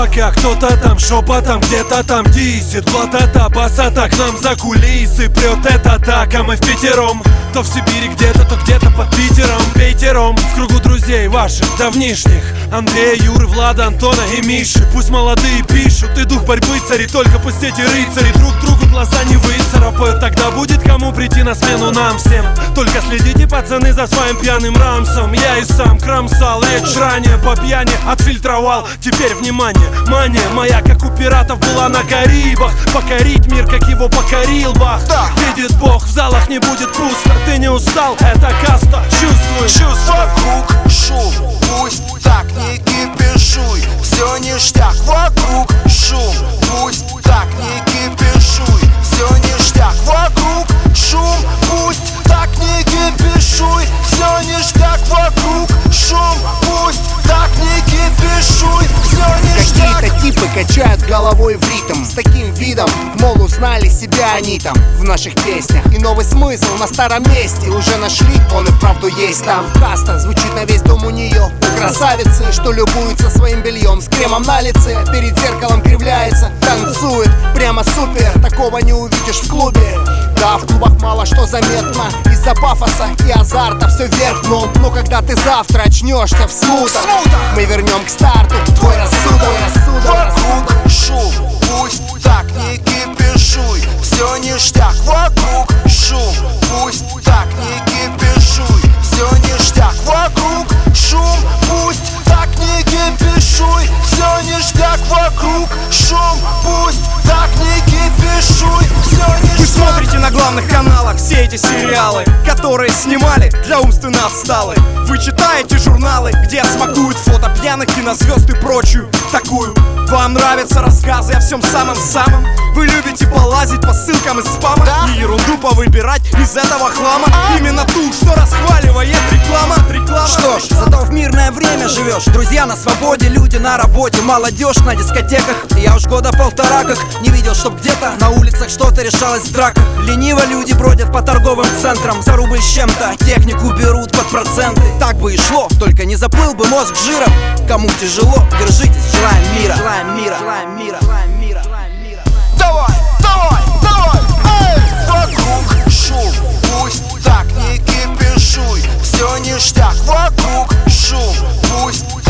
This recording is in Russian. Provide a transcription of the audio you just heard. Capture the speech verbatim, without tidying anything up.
пока кто-то там шепотом где-то там дисит. Плата-то, баса-то к нам за кулисы прет это так, а мы впятером. То в Сибири где-то, то где-то под Питером. Пейтером в кругу друзей ваших давнишних: Андрея, Юры, Влада, Антона и Миши. Пусть молодые пишут, и дух борьбы цари, только пусть эти рыцари друг другу глаза не выцарапают. Тогда будет кому прийти на смену нам всем. Только следите, пацаны, за своим пьяным рамсом. Я и сам кромсал речь ранее, по пьяни отфильтровал. Теперь внимание, мания моя, как у пиратов, была на Карибах. Покорить мир, как его покорил Бах. Видит Бог, в залах не будет пусто. Ты не устал, это каста, чувствуй, чувствуй. Вокруг шум, пусть так не кипишуй. Все ништяк, вокруг шум, пусть так не кипишуй. Все ништяк, вокруг шум, пусть так не кипишуй. Все ништяк, вокруг шум, пусть так не кипишуй. Все ништяк. Какие-то типы качают головой в ритм с таким видом, мол, узнали себя они там в наших песнях. И новый смысл на старом месте уже нашли, он и вправду есть там. Каста звучит на весь дом у нее. Красавицы, что любуются своим бельем с кремом на лице, перед зеркалом кривляется, танцует прямо супер. Такого не увидишь в клубе. Да, в клубах мало что заметно из-за пафоса и азарта, все вверх дном. Но когда ты завтра очнешься в смутах, мы вернем к старту твой рассудок. Вокруг шум, пусть так не кипишуй. Все ништяк, вокруг шум, пусть так не кипишуй. Все ништяк, вокруг шум, пусть так не кипишуй. Все ништяк, вокруг шум, пусть так не кипишуй. Все ништяк. Вы смотрите на главных каналах все эти сериалы, которые снимали для умственно отсталых. Вы читаете журналы, где смакуют фото пьяных кинозвезд и прочую такую. Вам нравятся рассказы о всем самом-самом. Вы любите полазить по ссылкам из спама, да? И ерунду повыбирать из этого хлама, а? Именно ту, что расхваливает реклама, реклама. Что ж, зато в мирное время живешь. Друзья на свободе, люди на работе, молодежь на дискотеках. Я уж года полтора как не видел, чтоб где-то на улицах что-то решалось в драках. Лениво люди бродят по торговым центрам, за рубль с чем-то технику берут под проценты. Так бы и шло, только не заплыл бы мозг жиром. Кому тяжело, держитесь, желаем мира. Желаем мира, желаем мира, желаем мира, желаем мира. Давай, давай, давай, эй! Вокруг шум, пусть так не кипишуй. Все ништяк, вокруг шум, пусть